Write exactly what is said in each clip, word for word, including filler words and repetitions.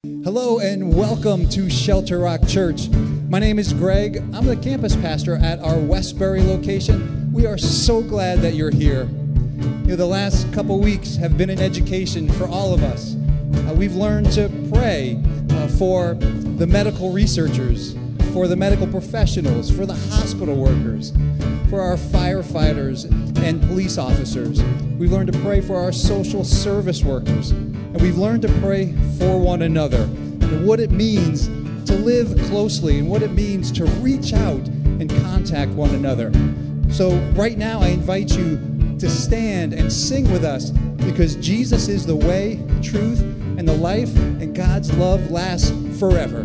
Hello and welcome to Shelter Rock Church. My name is Greg. I'm the campus pastor at our Westbury location. We are so glad that you're here. You know, the last couple weeks have been an education for all of us. Uh, we've learned to pray uh, for the medical researchers, for the medical professionals, for the hospital workers, for our firefighters and police officers. We've learned to pray for our social service workers. And we've learned to pray for one another, and what it means to live closely and what it means to reach out and contact one another. So right now I invite you to stand and sing with us, because Jesus is the way, the truth, and the life, and God's love lasts forever.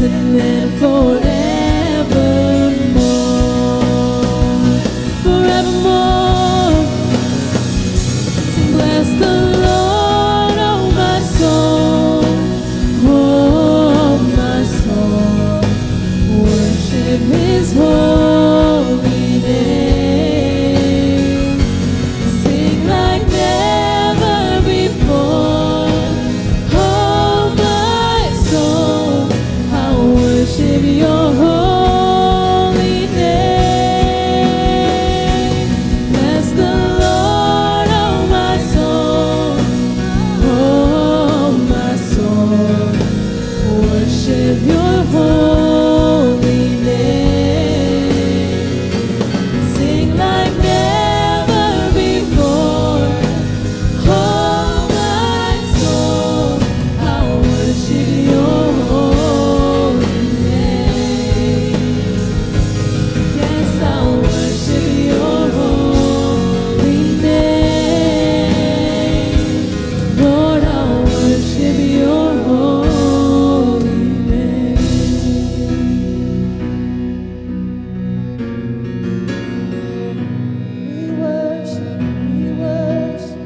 present and forevermore, forevermore. Sing, bless the Lord, oh my soul, oh my soul, worship His holy name. Sing like never before, oh my soul, I worship Your holy name. Bless the Lord, oh my soul, oh my soul, worship Your holy name. Sing like never before, oh my soul, I worship Your holy name. Yes, I worship Your holy name. Lord, I worship Your holy name. We worship, we worship.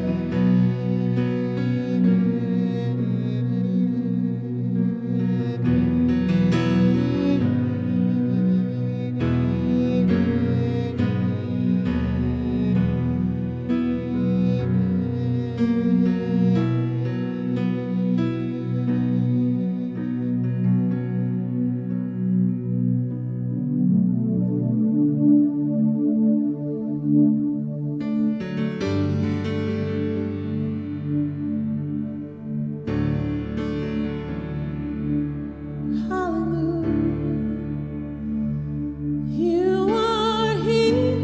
Hallelujah. You are here,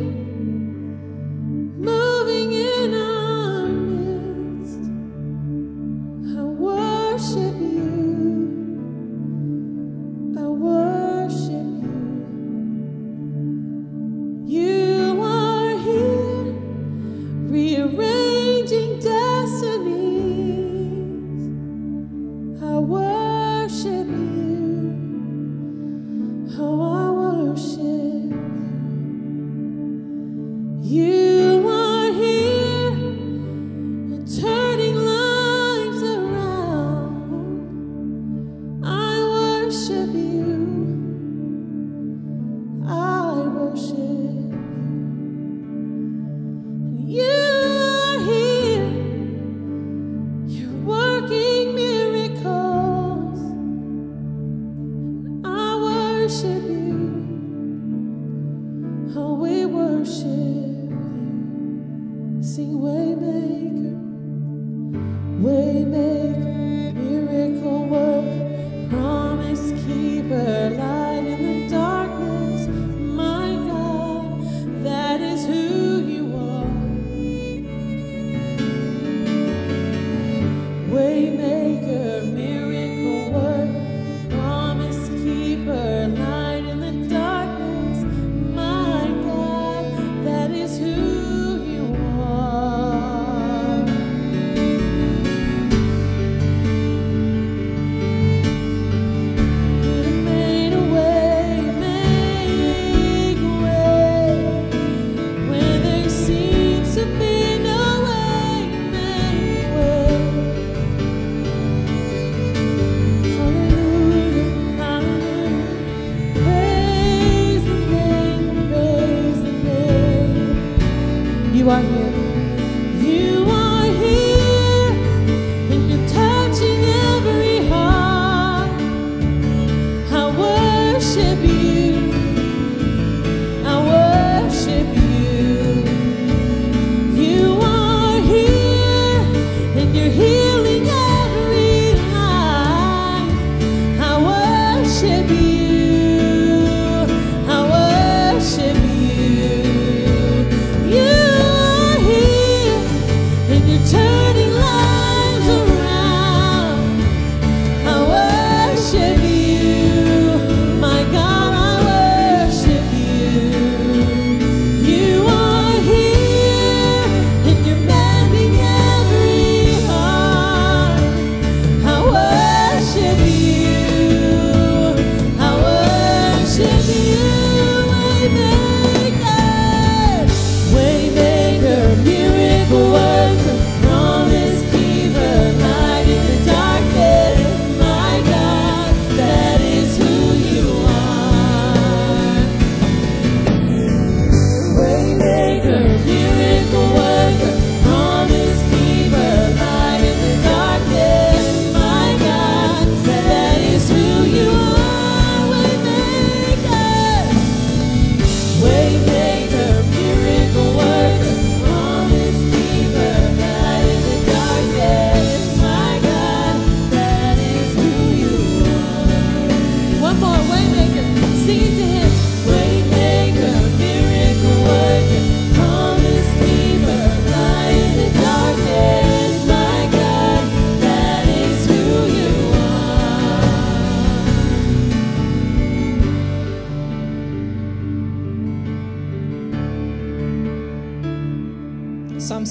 moving in our midst. I worship You, I worship You. You are here, rearranging destinies. I worship You, oh, I worship You. You are here, turning lives around. I worship You, I worship You. You are here, You're working miracles. I worship You, oh, we worship You. Sing waymaker, waymaker, miracle worker, promise keeper, light in the darkness. My God, that is who You are. Waymaker, miracle worker, promise keeper, light in the darkness. My God, that is who You are.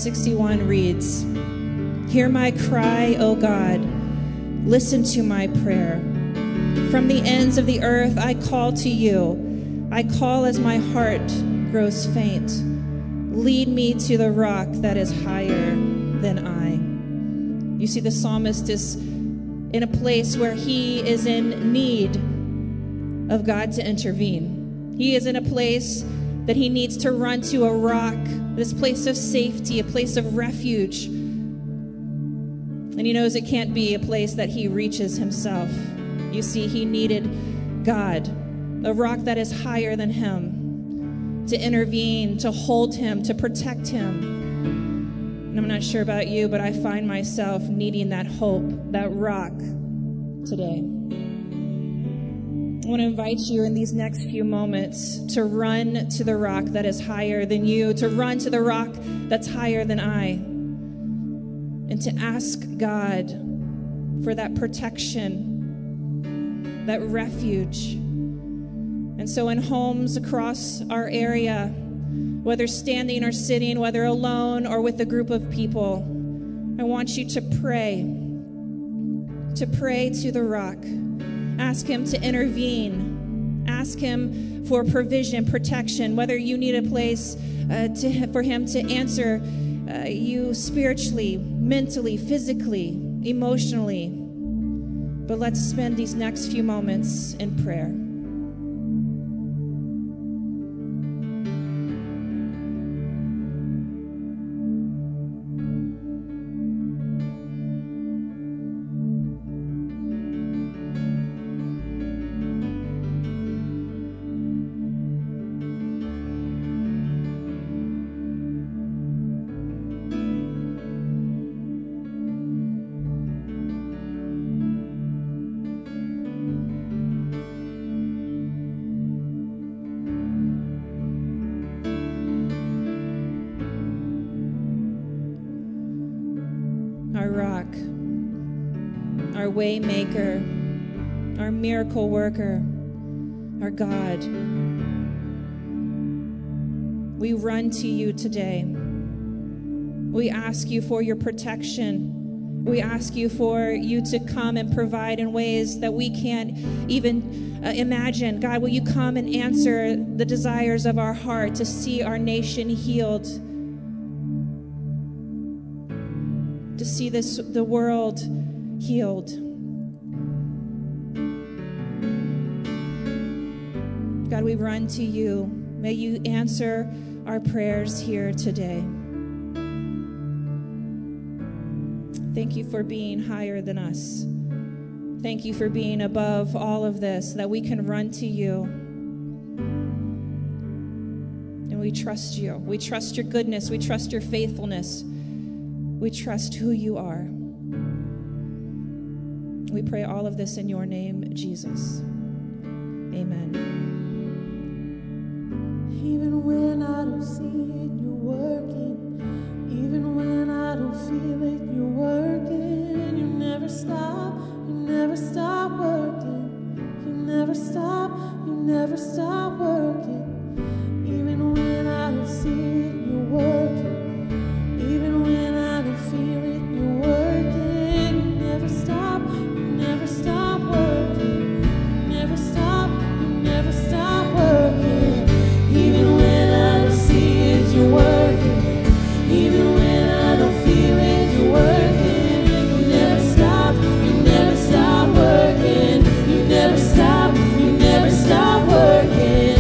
sixty-one reads, "Hear my cry, O God. Listen to my prayer. From the ends of the earth I call to you. I call as my heart grows faint. Lead me to the rock that is higher than I." You see, the psalmist is in a place where he is in need of God to intervene. He is in a place that he needs to run to a rock, this place of safety, a place of refuge. And he knows it can't be a place that he reaches himself. You see, he needed God, a rock that is higher than him, to intervene, to hold him, to protect him. And I'm not sure about you, but I find myself needing that hope, that rock today. I want to invite you in these next few moments to run to the rock that is higher than you, to run to the rock that's higher than I, and to ask God for that protection, that refuge. And so in homes across our area, whether standing or sitting, whether alone or with a group of people, I want you to pray, to pray to the rock. Ask him to intervene. Ask him for provision, protection, whether you need a place uh, to, for him to answer uh, you spiritually, mentally, physically, emotionally. But let's spend these next few moments in prayer. Our rock, our way maker, our miracle worker, our God. We run to you today. We ask you for your protection. We ask you for you to come and provide in ways that we can't even uh, imagine. God, will you come and answer the desires of our heart to see our nation healed, to see this the world healed. God, we run to you. May you answer our prayers here today. Thank you for being higher than us. Thank you for being above all of this, that we can run to you. And we trust you. We trust your goodness. We trust your faithfulness. We trust who you are. We pray all of this in your name, Jesus. Amen. Even when I don't see it, you're working. Even when I don't feel it, you're working. You never stop, you never stop working. You never stop, you never stop working. Even when I don't see it, you're working. Even when I don't feel it, you're working. You never stop, you never stop working. You never stop, you never stop working. Even when I don't see it, you're working. Even when I don't feel it, you're working. You never stop, you never stop working. You never stop, you never stop working.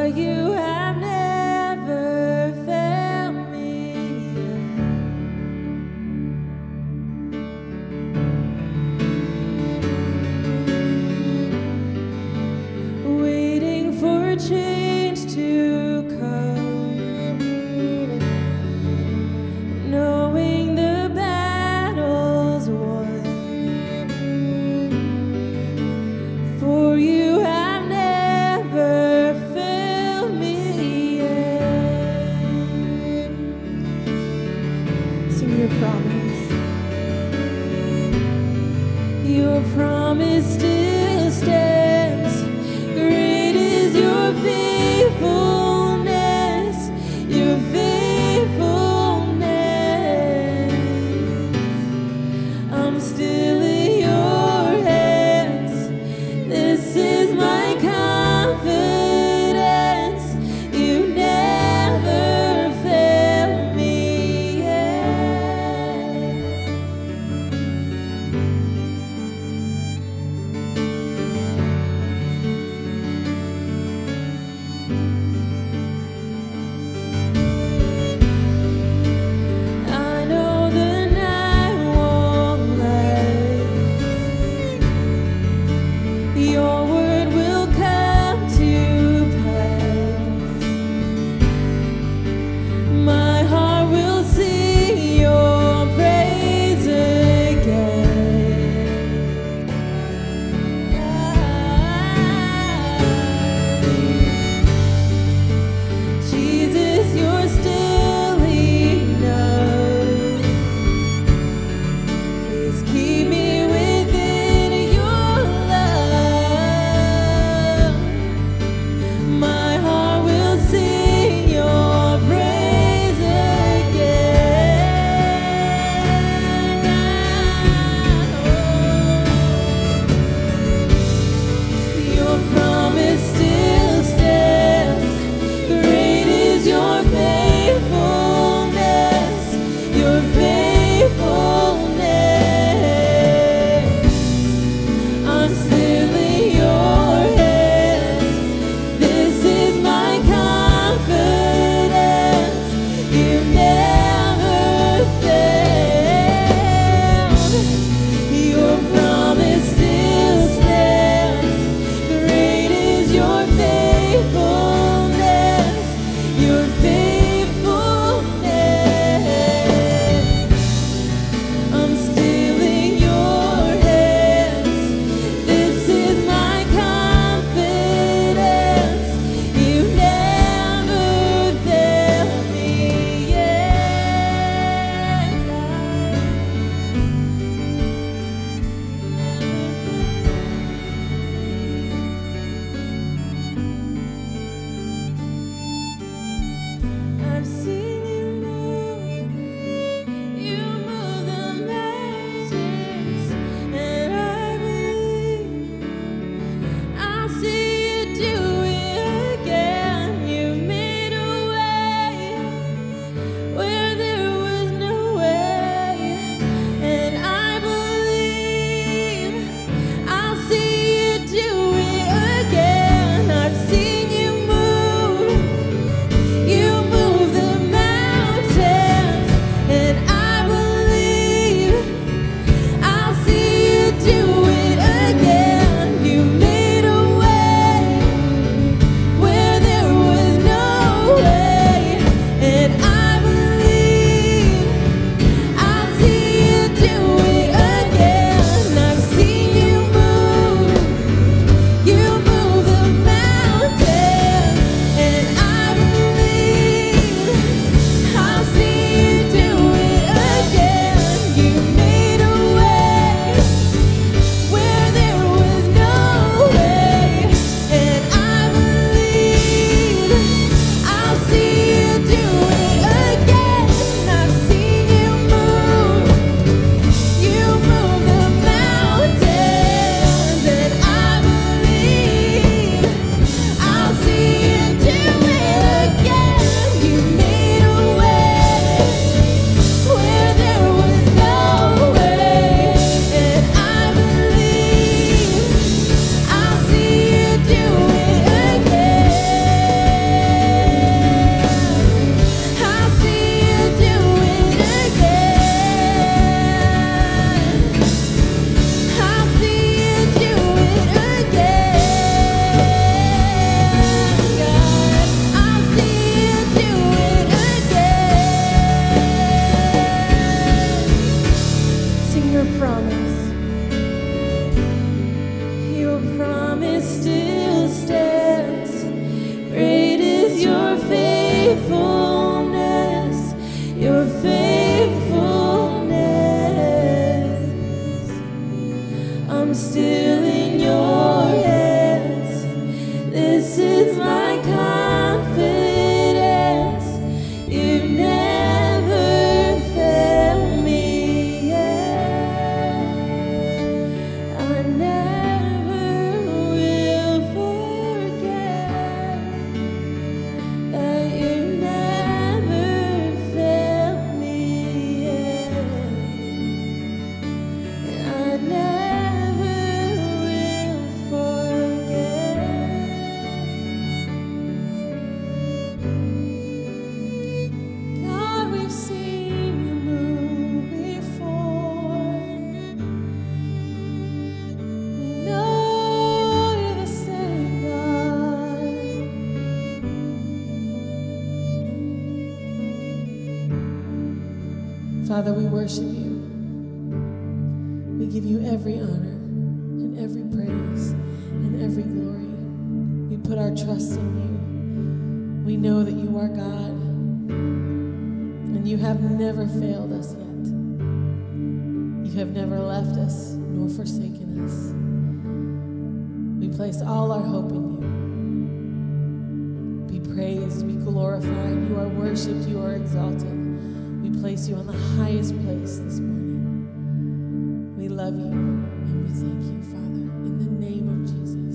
you have never failed me yet. Waiting for change to come, knowing the battle's won. For you have never failed me faithfulness, your faithfulness. I'm still in your hands. This is my confidence. You've never failed me yet. I never will forget that you never failed me yet. I never will forget. God, we've seen you move before. We know you're the same God. Father, we worship you. We give you every honor and every praise and every glory. We put our trust in you. We know that you are God, and you have never failed us yet. You have never left us nor forsaken us. We place all our hope in you. Be praised, be glorified. You are worshipped, you are exalted. We place you on the highest place this morning. We love you and we thank you, Father, in the name of Jesus.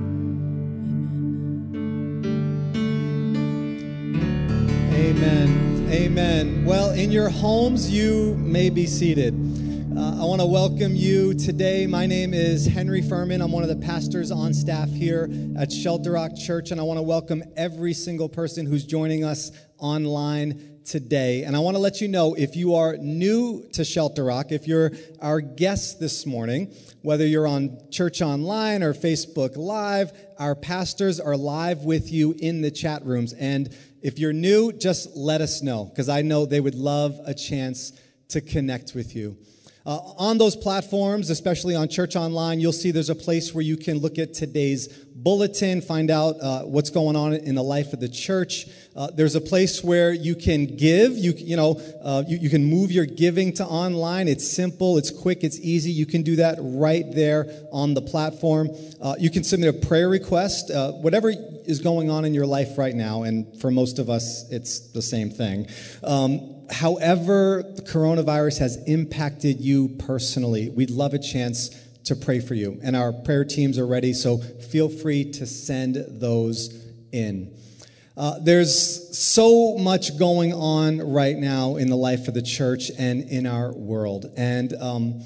Amen. Amen. Amen. Well, in your homes, you may be seated. Uh, I want to welcome you today. My name is Henry Furman. I'm one of the pastors on staff here at Shelter Rock Church, and I want to welcome every single person who's joining us online today. And I want to let you know, if you are new to Shelter Rock, if you're our guest this morning, whether you're on Church Online or Facebook Live, our pastors are live with you in the chat rooms. And if you're new, just let us know, because I know they would love a chance to connect with you. Uh, on those platforms, especially on Church Online, you'll see there's a place where you can look at today's bulletin, find out uh, what's going on in the life of the church. Uh, there's a place where you can give. You you know uh, you, you can move your giving to online. It's simple, it's quick, it's easy. You can do that right there on the platform. Uh, you can submit a prayer request, uh, whatever is going on in your life right now, and for most of us, it's the same thing. Um, However, the coronavirus has impacted you personally, we'd love a chance to pray for you. And our prayer teams are ready, so feel free to send those in. Uh, there's so much going on right now in the life of the church and in our world. And um,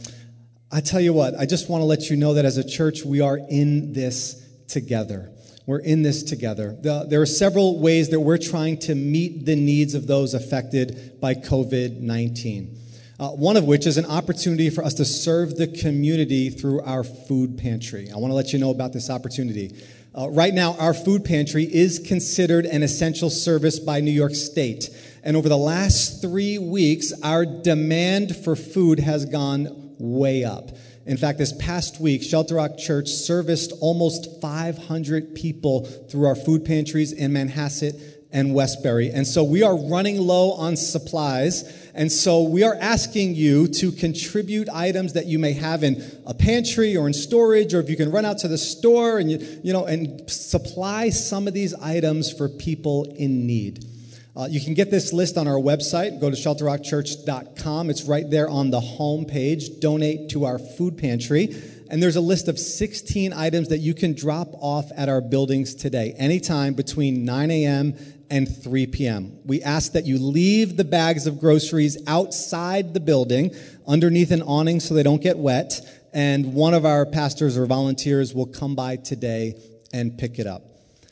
I tell you what, I just want to let you know that as a church, we are in this together. We're in this together. The, there are several ways that we're trying to meet the needs of those affected by covid nineteen. Uh, one of which is an opportunity for us to serve the community through our food pantry. I want to let you know about this opportunity. Uh, right now, our food pantry is considered an essential service by New York State. And over the last three weeks, our demand for food has gone way up. In fact, this past week, Shelter Rock Church serviced almost five hundred people through our food pantries in Manhasset and Westbury. And so we are running low on supplies. And so we are asking you to contribute items that you may have in a pantry or in storage, or if you can run out to the store and you, you know, and supply some of these items for people in need. Uh, you can get this list on our website. Go to shelter rock church dot com. It's right there on the home page. Donate to our food pantry. And there's a list of sixteen items that you can drop off at our buildings today, anytime between nine a.m. and three p.m. We ask that you leave the bags of groceries outside the building, underneath an awning so they don't get wet. And one of our pastors or volunteers will come by today and pick it up.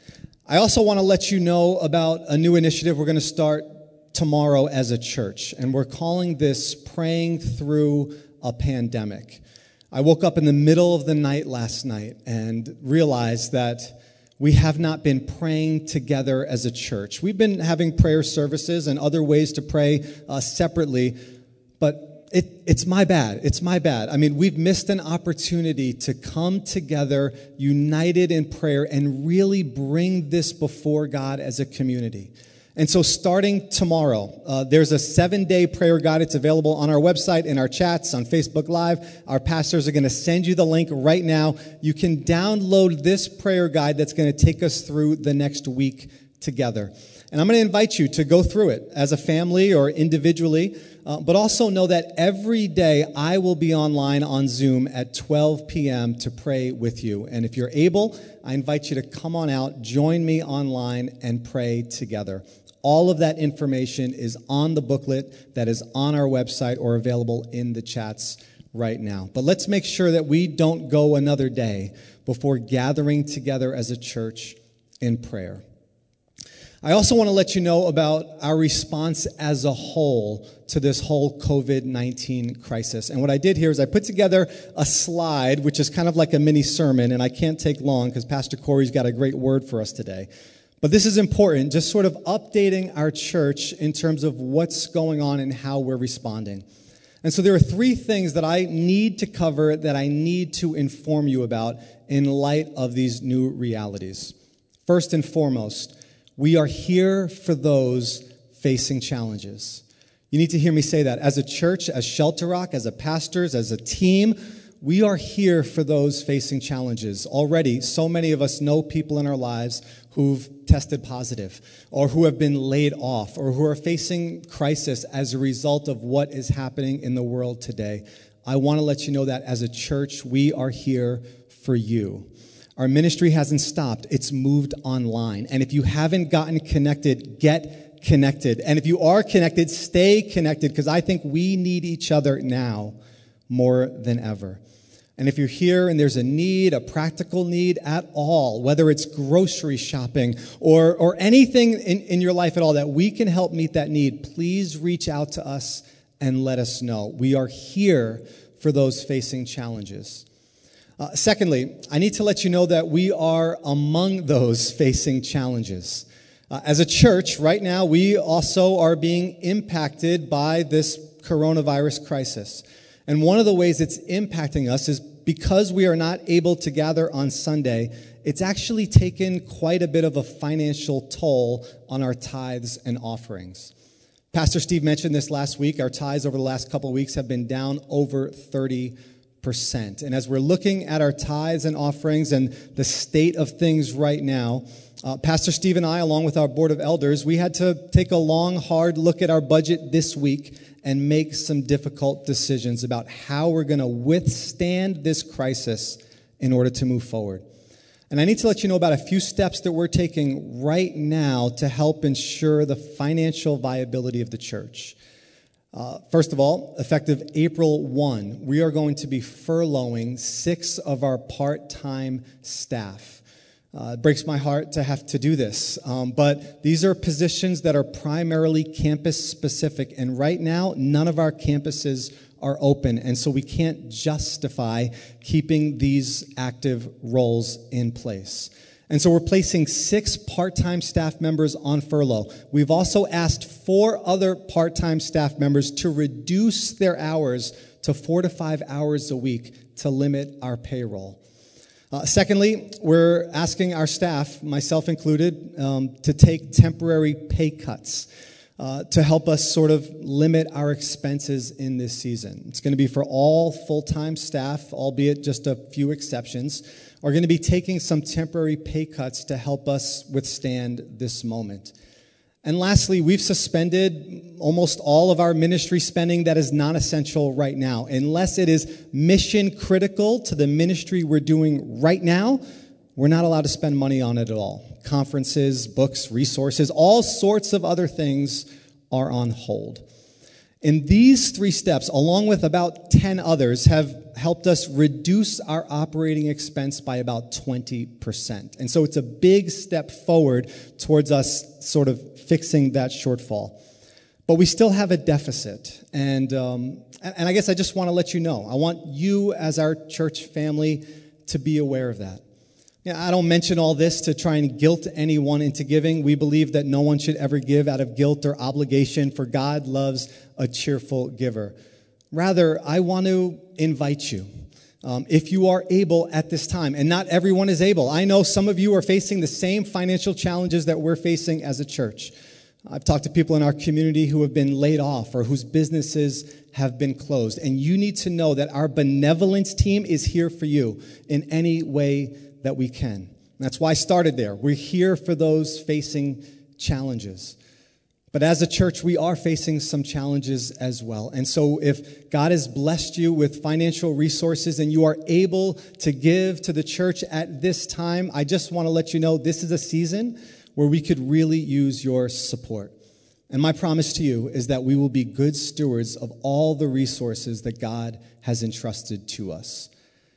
I also want to let you know about a new initiative we're going to start tomorrow as a church, and we're calling this Praying Through a Pandemic. I woke up in the middle of the night last night and realized that we have not been praying together as a church. We've been having prayer services and other ways to pray uh, separately, but It, it's my bad. It's my bad. I mean, we've missed an opportunity to come together united in prayer and really bring this before God as a community. And so starting tomorrow, uh, there's a seven-day prayer guide. It's available on our website, in our chats, on Facebook Live. Our pastors are going to send you the link right now. You can download this prayer guide that's going to take us through the next week together. And I'm going to invite you to go through it as a family or individually, uh, but also know that every day I will be online on Zoom at twelve p.m. to pray with you. And if you're able, I invite you to come on out, join me online, and pray together. All of that information is on the booklet that is on our website or available in the chats right now. But let's make sure that we don't go another day before gathering together as a church in prayer. I also want to let you know about our response as a whole to this whole covid nineteen crisis. And what I did here is I put together a slide, which is kind of like a mini sermon, and I can't take long because Pastor Corey's got a great word for us today. But this is important, just sort of updating our church in terms of what's going on and how we're responding. And so there are three things that I need to cover, that I need to inform you about in light of these new realities. First and foremost, we are here for those facing challenges. You need to hear me say that. As a church, as Shelter Rock, as a pastors, as a team, we are here for those facing challenges. Already, so many of us know people in our lives who've tested positive, or who have been laid off, or who are facing crisis as a result of what is happening in the world today. I want to let you know that as a church, we are here for you. Our ministry hasn't stopped. It's moved online. And if you haven't gotten connected, get connected. And if you are connected, stay connected, because I think we need each other now more than ever. And if you're here and there's a need, a practical need at all, whether it's grocery shopping or, or anything in, in your life at all that we can help meet that need, please reach out to us and let us know. We are here for those facing challenges. Uh, secondly, I need to let you know that we are among those facing challenges. Uh, as a church, right now, we also are being impacted by this coronavirus crisis. And one of the ways it's impacting us is because we are not able to gather on Sunday, it's actually taken quite a bit of a financial toll on our tithes and offerings. Pastor Steve mentioned this last week. Our tithes over the last couple of weeks have been down over thirty percent. And as we're looking at our tithes and offerings and the state of things right now, uh, Pastor Steve and I, along with our board of elders, we had to take a long, hard look at our budget this week and make some difficult decisions about how we're going to withstand this crisis in order to move forward. And I need to let you know about a few steps that we're taking right now to help ensure the financial viability of the church. Uh, first of all, effective April first, we are going to be furloughing six of our part-time staff. Uh, it breaks my heart to have to do this, um, but these are positions that are primarily campus-specific, and right now, none of our campuses are open, and so we can't justify keeping these active roles in place. And so we're placing six part-time staff members on furlough. We've also asked four other part-time staff members to reduce their hours to four to five hours a week to limit our payroll. Uh, secondly, we're asking our staff, myself included, um, to take temporary pay cuts uh, to help us sort of limit our expenses in this season. It's going to be for all full-time staff, albeit just a few exceptions, are going to be taking some temporary pay cuts to help us withstand this moment. And lastly, we've suspended almost all of our ministry spending that is non-essential right now. Unless it is mission critical to the ministry we're doing right now, we're not allowed to spend money on it at all. Conferences, books, resources, all sorts of other things are on hold. And these three steps, along with about ten others, have helped us reduce our operating expense by about twenty percent. And so it's a big step forward towards us sort of fixing that shortfall. But we still have a deficit. And, um, and I guess I just want to let you know. I want you as our church family to be aware of that. Yeah, I don't mention all this to try and guilt anyone into giving. We believe that no one should ever give out of guilt or obligation, for God loves a cheerful giver. Rather, I want to invite you, um, if you are able at this time, and not everyone is able. I know some of you are facing the same financial challenges that we're facing as a church. I've talked to people in our community who have been laid off or whose businesses have been closed. And you need to know that our benevolence team is here for you in any way that we can. That's why I started there. We're here for those facing challenges. But as a church, we are facing some challenges as well. And so if God has blessed you with financial resources and you are able to give to the church at this time, I just want to let you know this is a season where we could really use your support. And my promise to you is that we will be good stewards of all the resources that God has entrusted to us.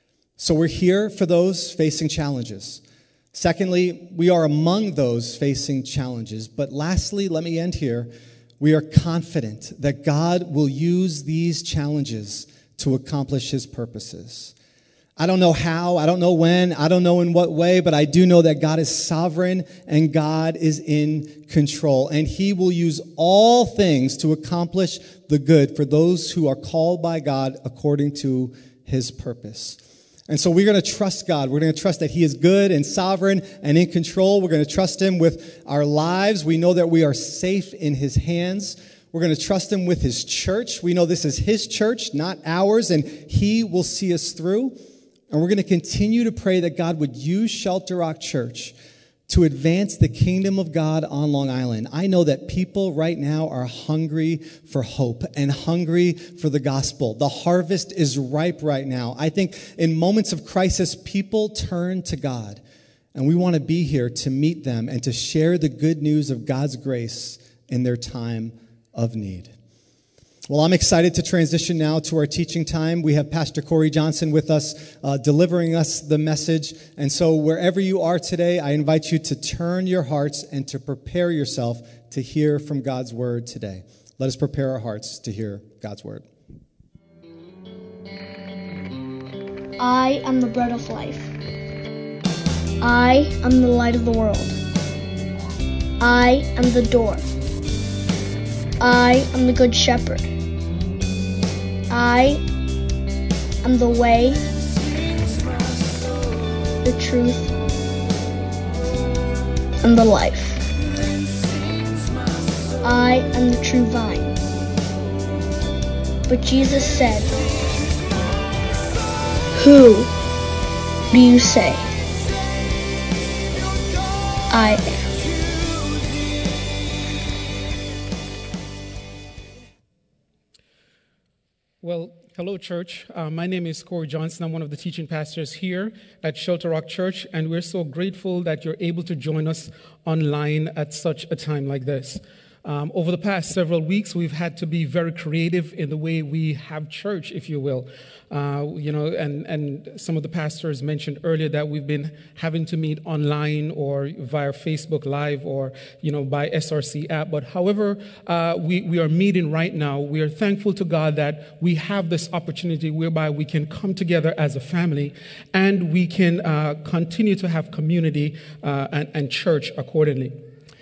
So we're here for those facing challenges. Secondly, we are among those facing challenges. But lastly, let me end here. We are confident that God will use these challenges to accomplish his purposes. I don't know how, I don't know when, I don't know in what way, but I do know that God is sovereign and God is in control. And he will use all things to accomplish the good for those who are called by God according to his purpose. And so we're going to trust God. We're going to trust that he is good and sovereign and in control. We're going to trust him with our lives. We know that we are safe in his hands. We're going to trust him with his church. We know this is his church, not ours, and he will see us through. And we're going to continue to pray that God would use Shelter Rock Church to advance the kingdom of God on Long Island. I know that people right now are hungry for hope and hungry for the gospel. The harvest is ripe right now. I think in moments of crisis, people turn to God. And we want to be here to meet them and to share the good news of God's grace in their time of need. Well, I'm excited to transition now to our teaching time. We have Pastor Corey Johnson with us, uh, delivering us the message. And so wherever you are today, I invite you to turn your hearts and to prepare yourself to hear from God's word today. Let us prepare our hearts to hear God's word. I am the bread of life. I am the light of the world. I am the door. I am the good shepherd. I am the way, the truth, and the life. I am the true vine. But Jesus said, "Who do you say I am?" Well, hello, church. Uh, my name is Corey Johnson. I'm one of the teaching pastors here at Shelter Rock Church, and we're so grateful that you're able to join us online at such a time like this. Um, over the past several weeks, we've had to be very creative in the way we have church, if you will. Uh, you know, and, and some of the pastors mentioned earlier that we've been having to meet online or via Facebook Live or, you know, by S R C app. But however uh, we, we are meeting right now, we are thankful to God that we have this opportunity whereby we can come together as a family and we can uh, continue to have community uh, and, and church accordingly.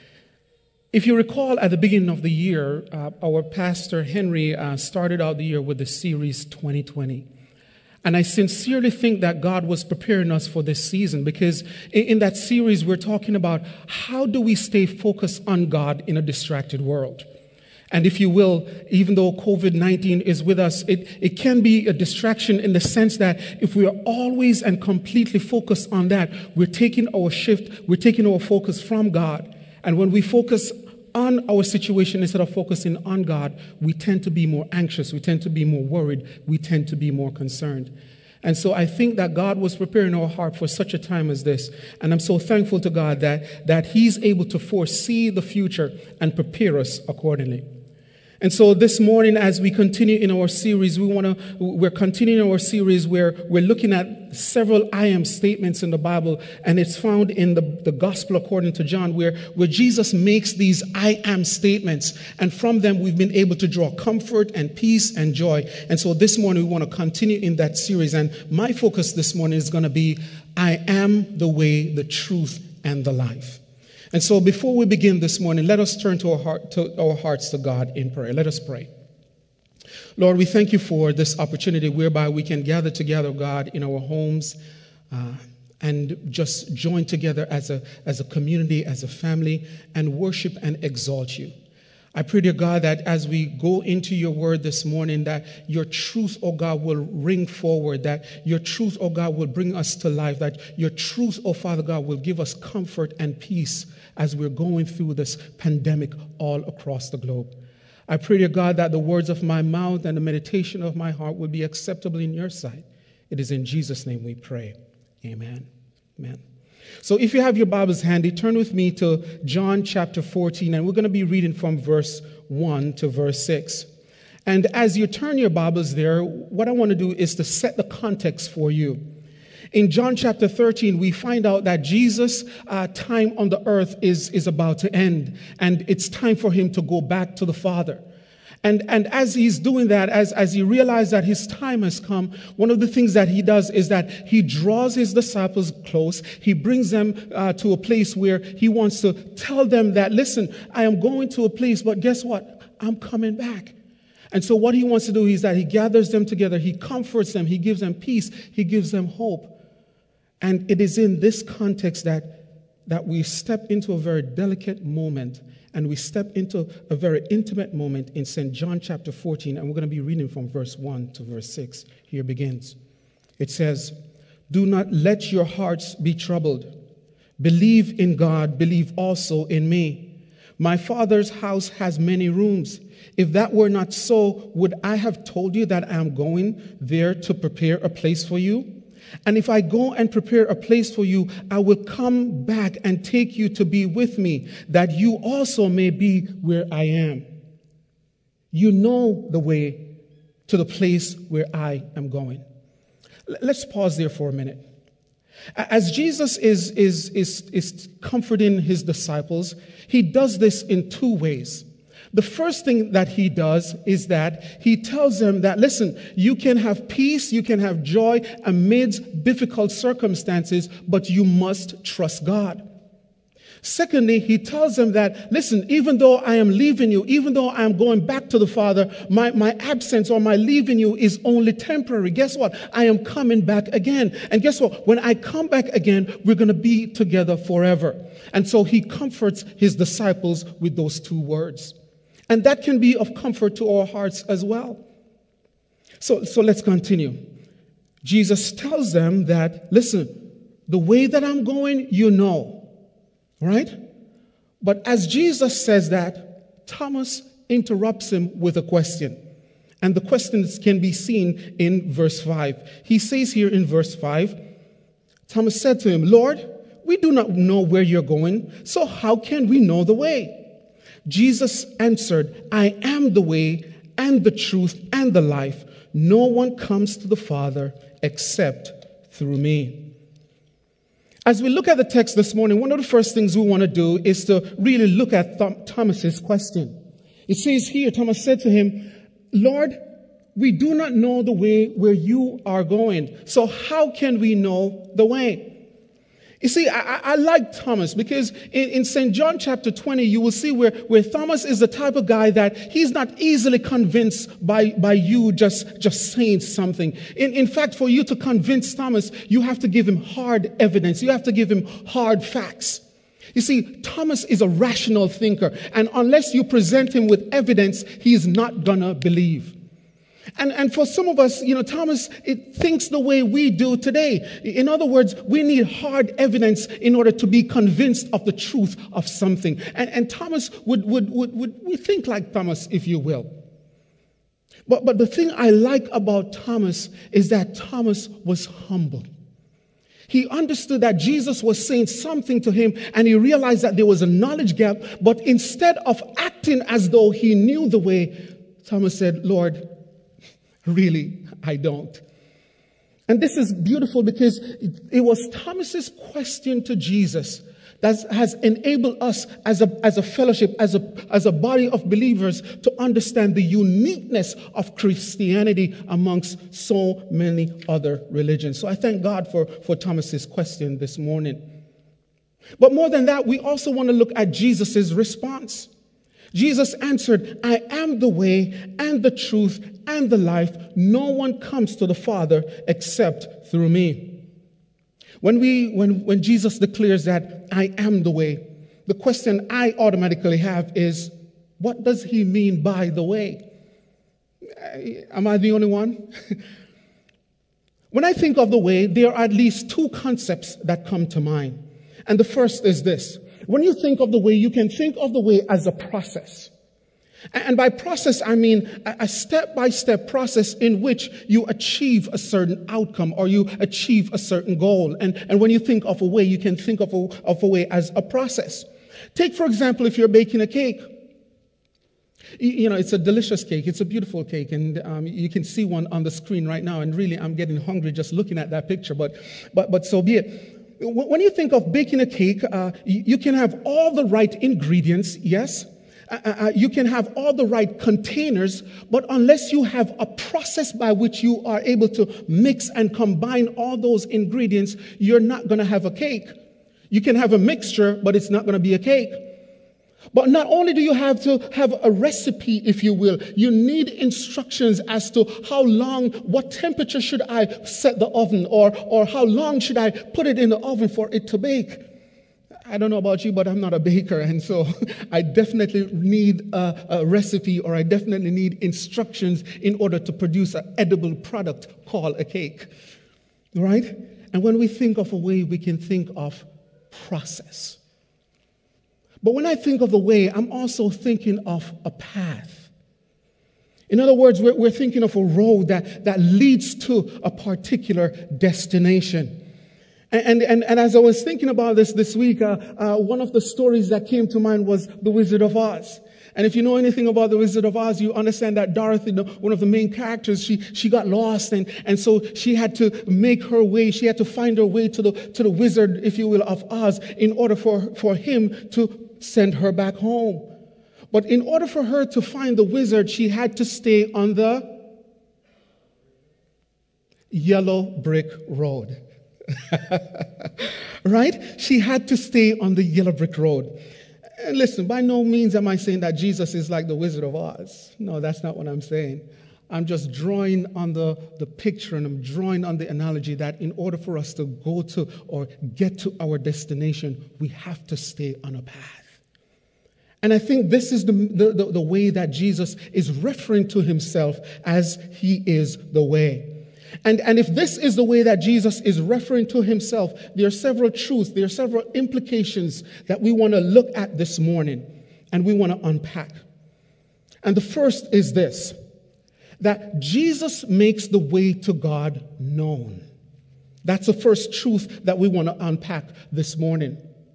If you recall, at the beginning of the year, uh, our pastor Henry uh, started out the year with the series twenty twenty. And I sincerely think that God was preparing us for this season because in, in that series, we're talking about how do we stay focused on God in a distracted world. And if you will, even though covid nineteen is with us, it, it can be a distraction in the sense that if we are always and completely focused on that, we're taking our shift, we're taking our focus from God. And when we focus on our situation instead of focusing on God, we tend to be more anxious, we tend to be more worried, we tend to be more concerned. And so I think that God was preparing our heart for such a time as this. And I'm so thankful to God that, that He's able to foresee the future and prepare us accordingly. And so this morning, as we continue in our series, we want to, we're continuing our series where we're looking at several I am statements in the Bible, and it's found in the, the Gospel according to John, where, where Jesus makes these I am statements, and from them we've been able to draw comfort and peace and joy. And so this morning we want to continue in that series, and my focus this morning is going to be, I am the way, the truth, and the life. And so before we begin this morning, let us turn to our, heart, to our hearts to God in prayer. Let us pray. Lord, we thank you for this opportunity whereby we can gather together, God, in our homes, uh, and just join together as a, as a community, as a family, and worship and exalt you. I pray, dear God, that as we go into your word this morning, that your truth, oh God, will ring forward, that your truth, oh God, will bring us to life, that your truth, oh Father God, will give us comfort and peace as we're going through this pandemic all across the globe. I pray, dear God, that the words of my mouth and the meditation of my heart will be acceptable in your sight. It is in Jesus' name we pray. Amen. Amen. So if you have your Bibles handy, turn with me to John chapter fourteen, and we're going to be reading from verse one to verse six. And as you turn your Bibles there, what I want to do is to set the context for you. In John chapter thirteen, we find out that Jesus' uh, time on the earth is, is about to end, and it's time for him to go back to the Father. And, and as he's doing that, as, as he realizes that his time has come, one of the things that he does is that he draws his disciples close. He brings them uh, to a place where he wants to tell them that, listen, I am going to a place, but guess what? I'm coming back. And so what he wants to do is that he gathers them together. He comforts them. He gives them peace. He gives them hope. And it is in this context that, that we step into a very delicate moment, and we step into a very intimate moment in Saint John chapter fourteen, and we're going to be reading from verse one to verse six. Here begins. It says, "Do not let your hearts be troubled. Believe in God, believe also in me. My Father's house has many rooms. If that were not so, would I have told you that I am going there to prepare a place for you? And if I go and prepare a place for you, I will come back and take you to be with me, that you also may be where I am. You know the way to the place where I am going." Let's pause there for a minute. As Jesus is, is, is, is comforting his disciples, he does this in two ways. The first thing that he does is that he tells them that, listen, you can have peace, you can have joy amidst difficult circumstances, but you must trust God. Secondly, he tells them that, listen, even though I am leaving you, even though I am going back to the Father, my, my absence or my leaving you is only temporary. Guess what? I am coming back again. And guess what? When I come back again, we're going to be together forever. And so he comforts his disciples with those two words. And that can be of comfort to our hearts as well. So, so let's continue. Jesus tells them that, listen, the way that I'm going, you know, right? But as Jesus says that, Thomas interrupts him with a question. And the questions can be seen in verse five. He says here in verse five, Thomas said to him, "Lord, we do not know where you're going, so how can we know the way?" Jesus answered, "I am the way and the truth and the life. No one comes to the Father except through me." As we look at the text this morning, one of the first things we want to do is to really look at Th- Thomas's question. It says here, Thomas said to him, "Lord, we do not know the way where you are going. So how can we know the way?" You see, I, I like Thomas because in, in Saint John chapter twenty, you will see where, where Thomas is the type of guy that he's not easily convinced by, by you just, just saying something. In, in fact, for you to convince Thomas, you have to give him hard evidence. You have to give him hard facts. You see, Thomas is a rational thinker, and unless you present him with evidence, he is not gonna believe. And, and for some of us, you know, Thomas it thinks the way we do today. In other words, we need hard evidence in order to be convinced of the truth of something. And, and Thomas would, would, would, would, we think like Thomas, if you will. But, but the thing I like about Thomas is that Thomas was humble. He understood that Jesus was saying something to him, and he realized that there was a knowledge gap. But instead of acting as though he knew the way, Thomas said, "Lord, really, I don't." And this is beautiful because it, it was Thomas's question to Jesus that has enabled us as a, as a fellowship, as a, as a body of believers to understand the uniqueness of Christianity amongst so many other religions. So I thank God for, for Thomas's question this morning. But more than that, we also want to look at Jesus' response. Jesus answered, "I am the way and the truth and the life. No one comes to the Father except through me." When, we, when, when Jesus declares that I am the way, the question I automatically have is, what does he mean by the way? Am I the only one? When I think of the way, there are at least two concepts that come to mind. And the first is this. When you think of the way, you can think of the way as a process. And by process, I mean a step-by-step process in which you achieve a certain outcome or you achieve a certain goal. And, and when you think of a way, you can think of a, of a way as a process. Take, for example, if you're baking a cake. You know, it's a delicious cake. It's a beautiful cake. And um, you can see one on the screen right now. And really, I'm getting hungry just looking at that picture. But, but, but so be it. When you think of baking a cake, uh, you can have all the right ingredients, yes? Uh, uh, you can have all the right containers, but unless you have a process by which you are able to mix and combine all those ingredients, you're not going to have a cake. You can have a mixture, but it's not going to be a cake. But not only do you have to have a recipe, if you will, you need instructions as to how long, what temperature should I set the oven, or, or how long should I put it in the oven for it to bake. I don't know about you, but I'm not a baker, and so I definitely need a, a recipe, or I definitely need instructions in order to produce an edible product called a cake, right? And when we think of a way, we can think of process. But when I think of the way, I'm also thinking of a path. In other words, we're, we're thinking of a road that, that leads to a particular destination. And, and, and as I was thinking about this this week, uh, uh, one of the stories that came to mind was The Wizard of Oz. And if you know anything about The Wizard of Oz, you understand that Dorothy, one of the main characters, she, she got lost. And, and so she had to make her way. She had to find her way to the, to the wizard, if you will, of Oz in order for, for him to send her back home. But in order for her to find the wizard, she had to stay on the yellow brick road. Right? She had to stay on the yellow brick road. And listen, by no means am I saying that Jesus is like the Wizard of Oz. No, that's not what I'm saying. I'm just drawing on the, the picture, and I'm drawing on the analogy that in order for us to go to or get to our destination, we have to stay on a path. And I think this is the, the, the, the way that Jesus is referring to himself as he is the way. And, and if this is the way that Jesus is referring to himself, there are several truths, there are several implications that we want to look at this morning and we want to unpack. And the first is this, that Jesus makes the way to God known. That's the first truth that we want to unpack this morning.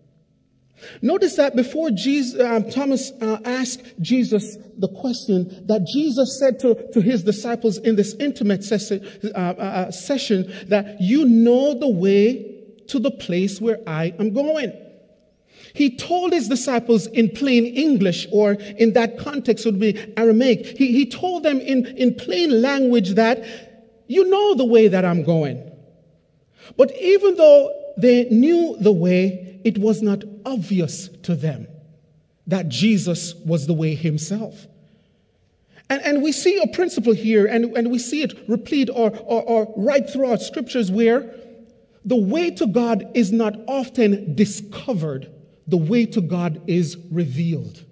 Notice that before Jesus, um, Thomas uh, asked Jesus the question, that Jesus said to, to his disciples in this intimate session, uh, uh, session that you know the way to the place where I am going. He told his disciples in plain English, or in that context would be Aramaic. He, he told them in, in plain language that you know the way that I'm going. But even though they knew the way, it was not obvious to them that Jesus was the way himself. And, and we see a principle here, and, and we see it replete or, or, or right throughout scriptures, where the way to God is not often discovered. The way to God is revealed.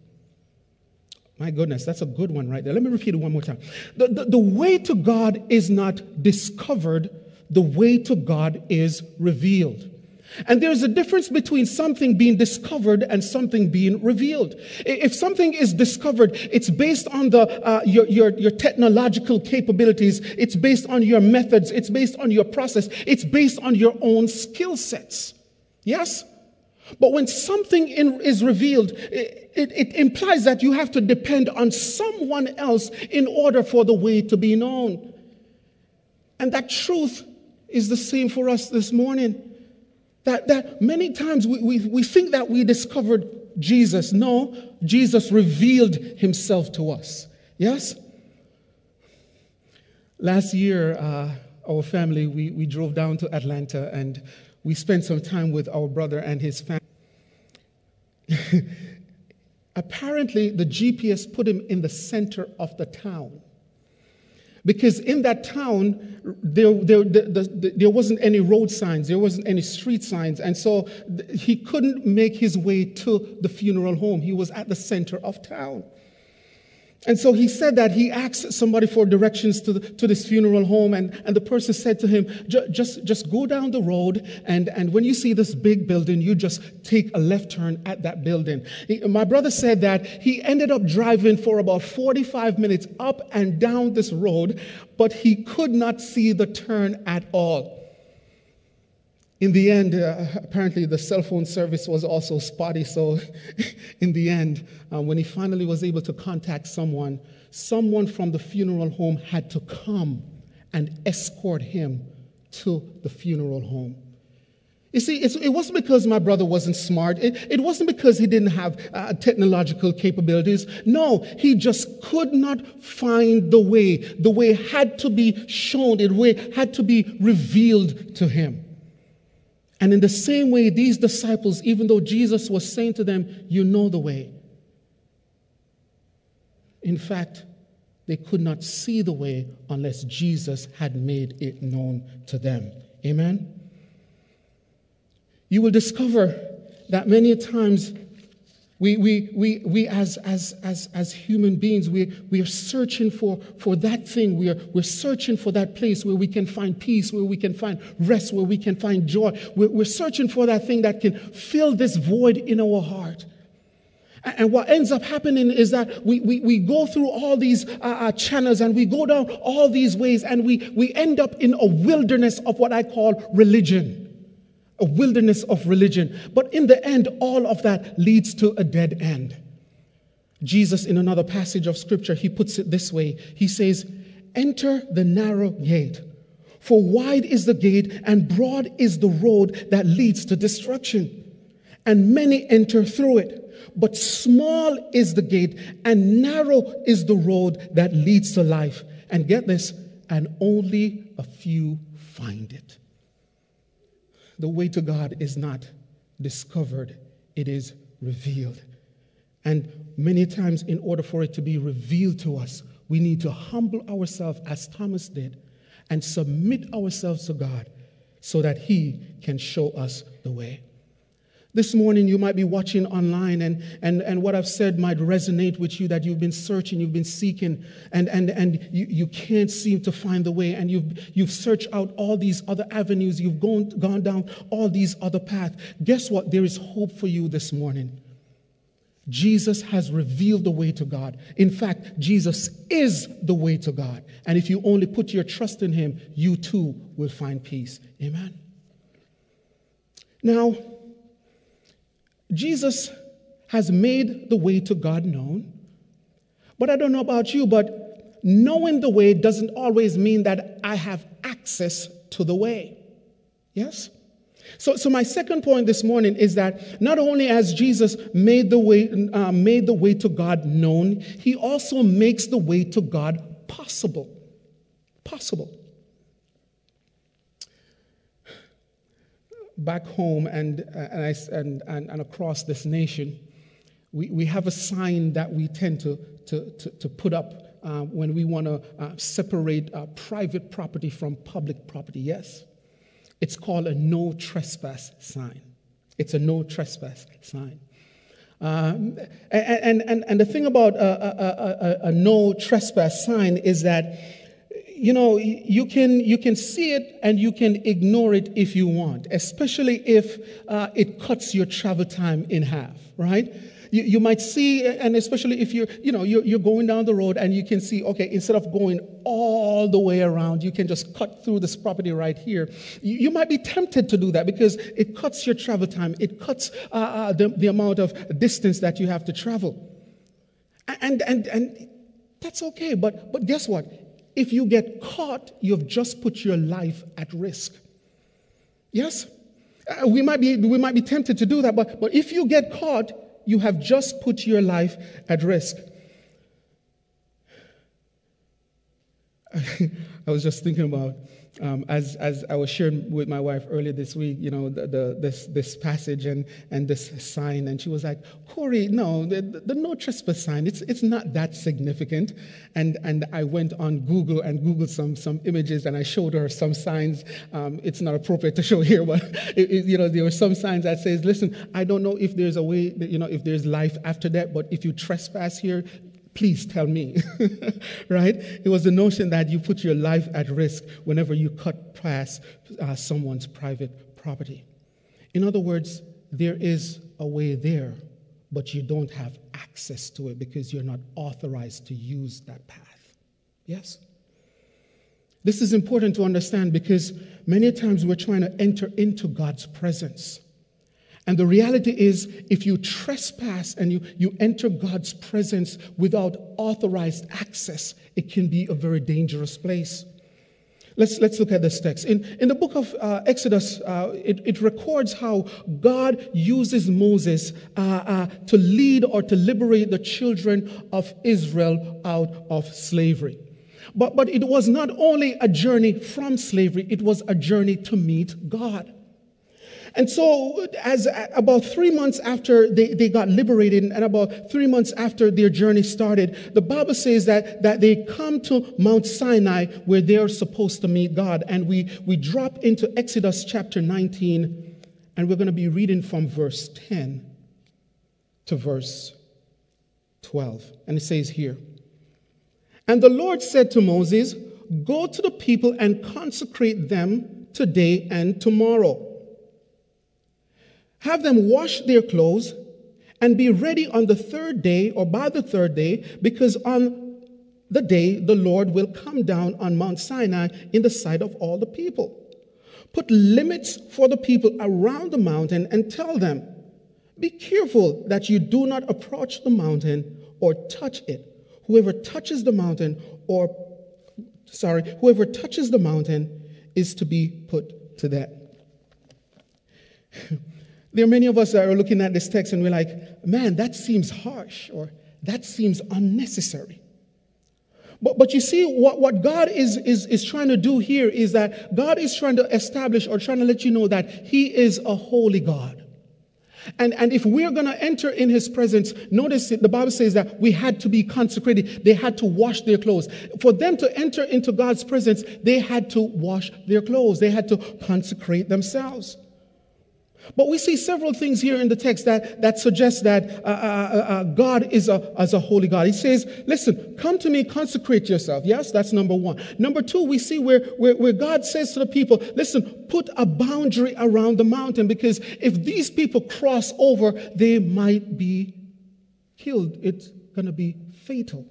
My goodness, that's a good one right there. Let me repeat it one more time. The, the, the way to God is not discovered. The way to God is revealed. And there's a difference between something being discovered and something being revealed. If something is discovered, it's based on the uh, your, your, your technological capabilities. It's based on your methods. It's based on your process. It's based on your own skill sets. Yes? But when something in, is revealed, it, it, it implies that you have to depend on someone else in order for the way to be known. And that truth is the same for us this morning. That, that many times we, we, we think that we discovered Jesus. No, Jesus revealed himself to us. Yes? Last year, uh, our family, we, we drove down to Atlanta and we spent some time with our brother and his family. Apparently, the G P S put him in the center of the town. Because in that town, there, there, there, there, there wasn't any road signs, there wasn't any street signs, and so he couldn't make his way to the funeral home. He was at the center of town. And so he said that he asked somebody for directions to, the, to this funeral home, and, and the person said to him, just, just go down the road, and, and when you see this big building, you just take a left turn at that building. He, my brother said that he ended up driving for about forty-five minutes up and down this road, but he could not see the turn at all. In the end, uh, apparently the cell phone service was also spotty, so in the end, uh, when he finally was able to contact someone, someone from the funeral home had to come and escort him to the funeral home. You see, it's, it wasn't because my brother wasn't smart. It, it wasn't because he didn't have uh, technological capabilities. No, he just could not find the way. The way had to be shown. The way had to be revealed to him. And in the same way, these disciples, even though Jesus was saying to them, you know the way, in fact, they could not see the way unless Jesus had made it known to them. Amen? You will discover that many times we, we, we, we as, as, as, as human beings, we, we are searching for, for that thing. We are, we're searching for that place where we can find peace, where we can find rest, where we can find joy. We're, we're searching for that thing that can fill this void in our heart. And, and what ends up happening is that we, we, we go through all these uh, uh, channels, and we go down all these ways, and we, we end up in a wilderness of what I call religion. A wilderness of religion. But in the end, all of that leads to a dead end. Jesus, in another passage of Scripture, he puts it this way. He says, enter the narrow gate, for wide is the gate and broad is the road that leads to destruction, and many enter through it. But small is the gate and narrow is the road that leads to life. And get this, and only a few find it. The way to God is not discovered, it is revealed. And many times, in order for it to be revealed to us, we need to humble ourselves as Thomas did and submit ourselves to God so that He can show us the way. This morning, you might be watching online, and, and, and what I've said might resonate with you, that you've been searching, you've been seeking, and, and, and you, you can't seem to find the way, and you've, you've searched out all these other avenues, you've gone, gone down all these other paths. Guess what? There is hope for you this morning. Jesus has revealed the way to God. In fact, Jesus is the way to God. And if you only put your trust in Him, you too will find peace. Amen? Now, Jesus has made the way to God known. But I don't know about you, but knowing the way doesn't always mean that I have access to the way. Yes? So, so my second point this morning is that not only has Jesus made the way, uh, made the way to God known, He also makes the way to God possible. Possible. Back home and, uh, and, I, and, and, and across this nation, we, we have a sign that we tend to, to, to, to put up uh, when we want to uh, separate uh, private property from public property. Yes? It's called a no trespass sign. It's a no trespass sign. Um, and, and, and the thing about a, a, a, a no trespass sign is that, you know, you can you can see it and you can ignore it if you want, especially if uh, it cuts your travel time in half, right? You, you might see, and especially if you're, you know, you're, you're going down the road and you can see, okay, instead of going all the way around, you can just cut through this property right here. You, you might be tempted to do that because it cuts your travel time. It cuts uh, uh, the, the amount of distance that you have to travel. And, and, and that's okay, but, but guess what? If you get caught, you've just put your life at risk. Yes? Uh, we might be we might be tempted to do that, but, but if you get caught, you have just put your life at risk. I was just thinking about Um, as as I was sharing with my wife earlier this week, you know, the, the, this this passage and and this sign, and she was like, "Corey, no, the, the no trespass sign. It's it's not that significant." And and I went on Google and Googled some some images, and I showed her some signs. Um, it's not appropriate to show here, but it, it, you know, there were some signs that says, "Listen, I don't know if there's a way, that, you know, if there's life after that, but if you trespass here, please tell me," right? It was the notion that you put your life at risk whenever you cut past uh, someone's private property. In other words, there is a way there, but you don't have access to it because you're not authorized to use that path. Yes? This is important to understand because many times we're trying to enter into God's presence. And the reality is, if you trespass and you, you enter God's presence without authorized access, it can be a very dangerous place. Let's, let's look at this text. In, in the book of uh, Exodus, uh, it, it records how God uses Moses uh, uh, to lead or to liberate the children of Israel out of slavery. But, but it was not only a journey from slavery, it was a journey to meet God. And so, as about three months after they, they got liberated, and about three months after their journey started, the Bible says that, that they come to Mount Sinai where they are supposed to meet God. And we, we drop into Exodus chapter nineteen, and we're going to be reading from verse ten to verse twelve. And it says here, "And the Lord said to Moses, 'Go to the people and consecrate them today and tomorrow. Have them wash their clothes and be ready on the third day or by the third day, because on the day the Lord will come down on Mount Sinai in the sight of all the people. Put limits for the people around the mountain and tell them, be careful that you do not approach the mountain or touch it. Whoever touches the mountain or, sorry, whoever touches the mountain is to be put to death.'" There are many of us that are looking at this text and we're like, man, that seems harsh, or that seems unnecessary. But, but you see, what, what God is, is, is trying to do here is that God is trying to establish or trying to let you know that He is a holy God. And, and if we're going to enter in His presence, notice it, the Bible says that we had to be consecrated. They had to wash their clothes. For them to enter into God's presence, they had to wash their clothes. They had to consecrate themselves. But we see several things here in the text that, that suggest that uh, uh, uh, God is a, as a holy God. He says, listen, come to me, consecrate yourself. Yes, that's number one. Number two, we see where, where, where God says to the people, listen, put a boundary around the mountain, because if these people cross over, they might be killed. It's going to be fatal.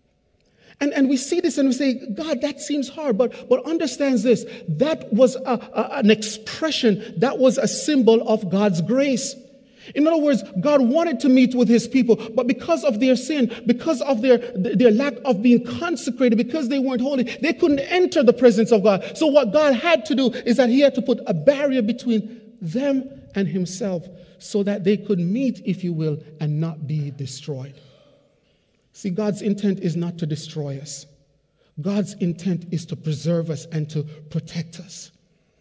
And, and we see this and we say, God, that seems hard. But, but understands this. That was a, a, an expression. That was a symbol of God's grace. In other words, God wanted to meet with His people. But because of their sin, because of their, their lack of being consecrated, because they weren't holy, they couldn't enter the presence of God. So what God had to do is that He had to put a barrier between them and Himself so that they could meet, if you will, and not be destroyed. See, God's intent is not to destroy us. God's intent is to preserve us and to protect us.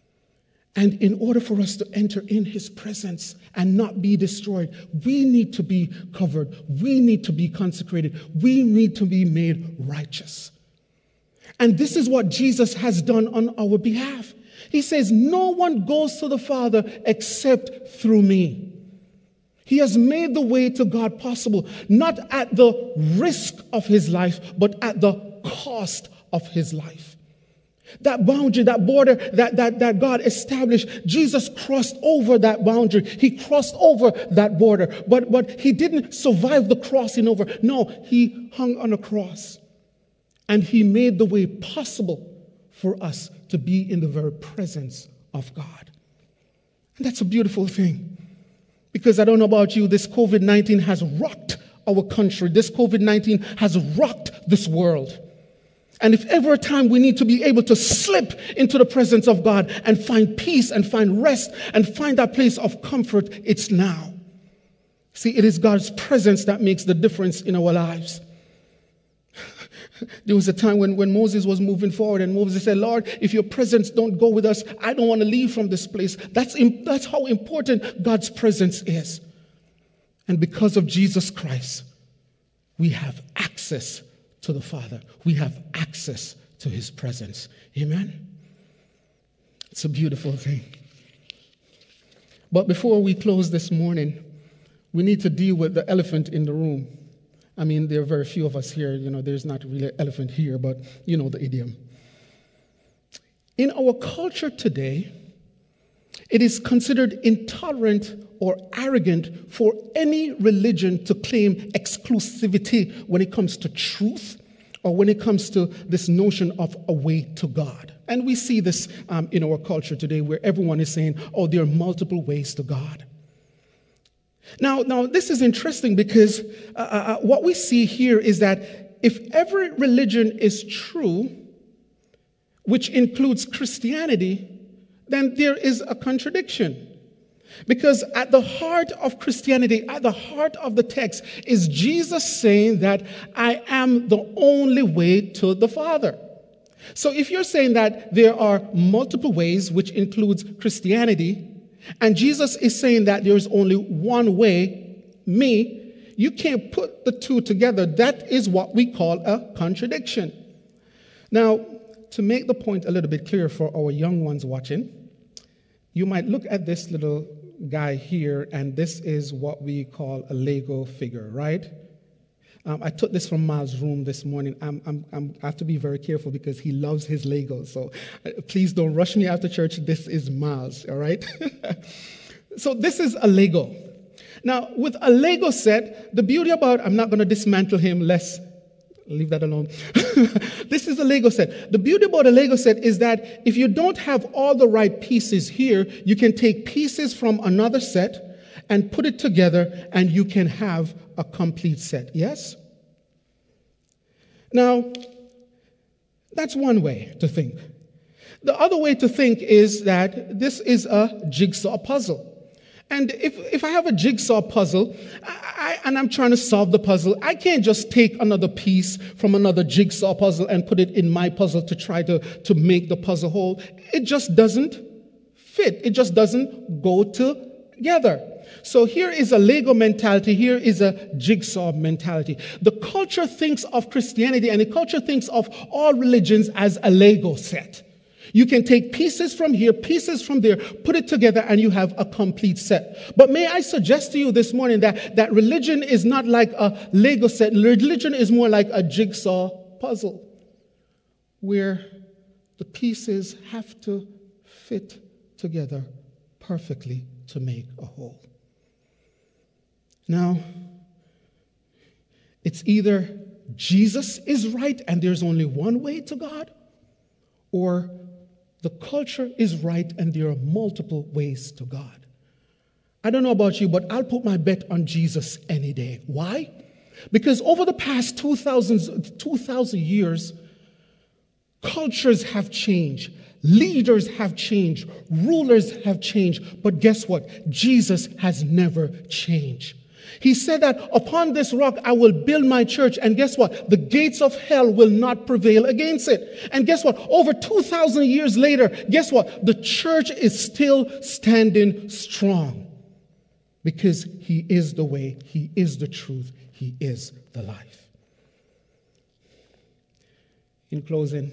And in order for us to enter in His presence and not be destroyed, we need to be covered. We need to be consecrated. We need to be made righteous. And this is what Jesus has done on our behalf. He says, no one goes to the Father except through me. He has made the way to God possible, not at the risk of His life, but at the cost of His life. That boundary, that border that, that, that God established, Jesus crossed over that boundary. He crossed over that border. But, but He didn't survive the crossing over. No, He hung on a cross. And He made the way possible for us to be in the very presence of God. And that's a beautiful thing. Because I don't know about you, this covid nineteen has rocked our country. This covid nineteen has rocked this world. And if ever a time we need to be able to slip into the presence of God and find peace and find rest and find that place of comfort, it's now. See, it is God's presence that makes the difference in our lives. There was a time when, when Moses was moving forward and Moses said, Lord, if your presence don't go with us, I don't want to leave from this place. That's, that's how important God's presence is. And because of Jesus Christ, we have access to the Father. We have access to his presence. Amen? It's a beautiful thing. But before we close this morning, we need to deal with the elephant in the room. I mean, there are very few of us here. You know, there's not really an elephant here, but you know the idiom. In our culture today, it is considered intolerant or arrogant for any religion to claim exclusivity when it comes to truth or when it comes to this notion of a way to God. And we see this um, in our culture today where everyone is saying, oh, there are multiple ways to God. Now, now this is interesting because uh, uh, what we see here is that if every religion is true, which includes Christianity, then there is a contradiction. Because at the heart of Christianity, at the heart of the text, is Jesus saying that I am the only way to the Father. So if you're saying that there are multiple ways, which includes Christianity, and Jesus is saying that there's only one way, me, you can't put the two together. That is what we call a contradiction. Now, to make the point a little bit clearer for our young ones watching, you might look at this little guy here, and this is what we call a Lego figure, right? Um, I took this from Miles' room this morning. I'm, I'm, I'm, I have to be very careful because he loves his Legos. So uh, please don't rush me after church. This is Miles, all right? So this is a Lego. Now, with a Lego set, the beauty about, I'm not going to dismantle him, let's leave that alone. This is a Lego set. The beauty about a Lego set is that if you don't have all the right pieces here, you can take pieces from another set and put it together, and you can have a complete set. Yes? Now, that's one way to think. The other way to think is that this is a jigsaw puzzle. And if, if I have a jigsaw puzzle I, I, and I'm trying to solve the puzzle, I can't just take another piece from another jigsaw puzzle and put it in my puzzle to try to, to make the puzzle whole. It just doesn't fit. It just doesn't go together. So here is a Lego mentality. Here is a jigsaw mentality. The culture thinks of Christianity and the culture thinks of all religions as a Lego set. You can take pieces from here, pieces from there, put it together, and you have a complete set. But may I suggest to you this morning that, that religion is not like a Lego set. Religion is more like a jigsaw puzzle, where the pieces have to fit together perfectly to make a whole. Now, it's either Jesus is right and there's only one way to God, or the culture is right and there are multiple ways to God. I don't know about you, but I'll put my bet on Jesus any day. Why? Because over the past two thousand, two thousand years, cultures have changed. Leaders have changed. Rulers have changed. But guess what? Jesus has never changed. He said that upon this rock I will build my church, and guess what? The gates of hell will not prevail against it. And guess what? Over two thousand years later, guess what? The church is still standing strong because he is the way, he is the truth, he is the life. In closing,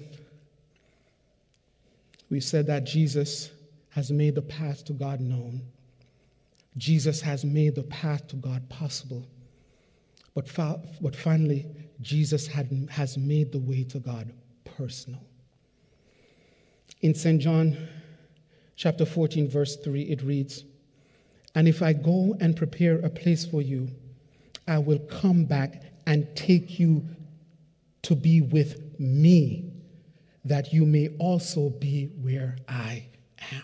we said that Jesus has made the path to God known. Jesus has made the path to God possible. But, fa- but finally, Jesus had, has made the way to God personal. In Saint John chapter fourteen, verse three, it reads, "And if I go and prepare a place for you, I will come back and take you to be with me, that you may also be where I am."